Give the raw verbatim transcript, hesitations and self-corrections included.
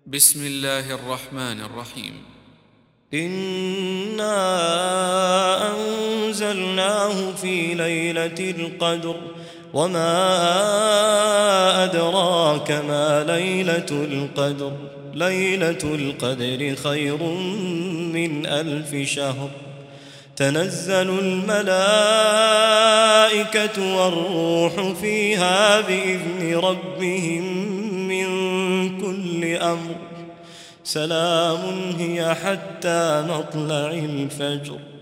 بسم الله الرحمن الرحيم. إنا أنزلناه في ليلة القدر وما أدراك ما ليلة القدر ليلة القدر خير من ألف شهر. تنزل الملائكة والروح فيها بإذن ربهم من كل أمر. سلام هي حتى مطلع الفجر.